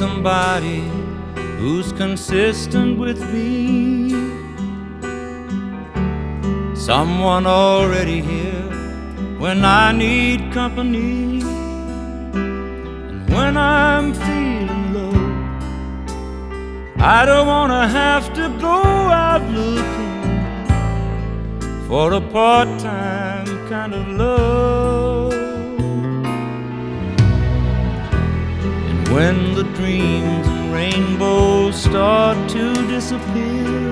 somebody who's consistent with me, someone already here when I need company, and when I'm feeling low, I don't wanna have to go out looking for a part-time kind of love. And when the dreams and rainbows start to disappear,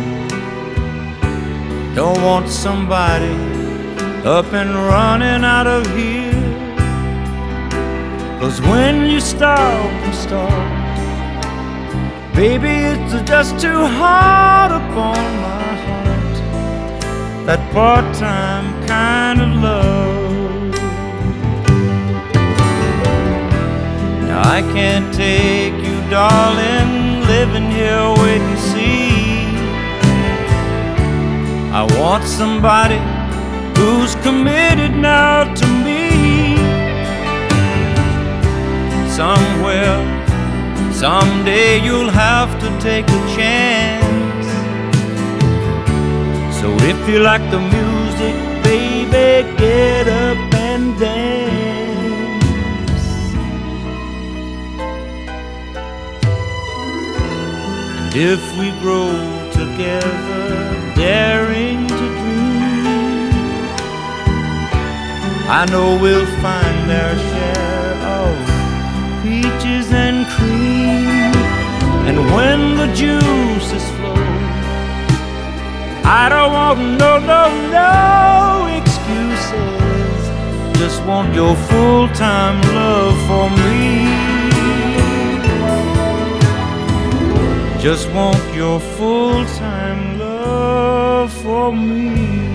don't want somebody up and running out of here. 'Cause when you stop and start, baby, it's just too hard upon my heart, that part-time kind of love. Now I can't take you, darling, living here wait and see. I want somebody who's committed now to me. Somewhere, someday you'll have to take a chance. So if you like the music, baby, get up and dance. And if we grow together, daring to dream, I know we'll find our share of peaches and cream. And when the juices flow, I don't want no excuses. Just want your full-time love for me. Just want your full-time love for me.